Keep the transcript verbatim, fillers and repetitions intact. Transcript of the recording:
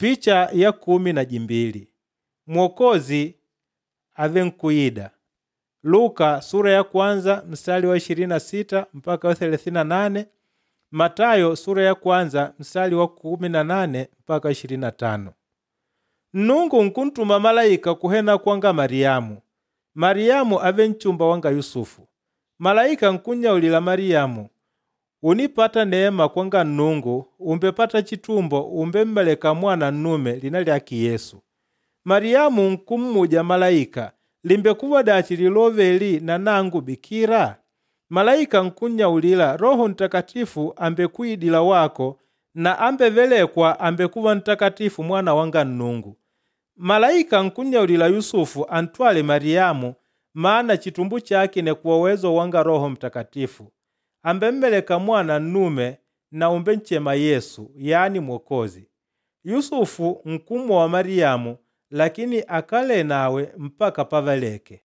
Picha ya kumi na jimbili. Mwokozi ave nkuida. Luka sura ya kwanza mstari wa ishirini na sita mpaka wa thelathini na nane. Matayo sura ya kwanza mstari wa kumi na nane mpaka ishirini na tano. Nnungu nkuntuma malaika kuhena kwanga Mariamu. Mariamu ave nchumba wanga Yusufu. Malaika nkunyaulila Mariamu, unipata neema kwanga Nnungu, umbepata chitumbo umbemmeleka mwana nnume lina lyaki Yesu. Mariamu nkummuja malaika, limbekuwa dachi liloveli na nangu bikira? Malaika nkunyaulila, Roho Mtakatifu ambekuidila wako, na ambevelekwa ambekuwa mtakatifu mwana wanga Nnungu. Malaika nkunyaulila Yusufu antwale Mariamu, maana chitumbu chake ne kwa uwezo wanga Roho Mtakatifu. Ambemmeleka mwana nnume na umbenchema Yesu, yani Mwokozi. Yusufu nkumwa wa Mariamu, lakini akale nawe mpaka pavaleke.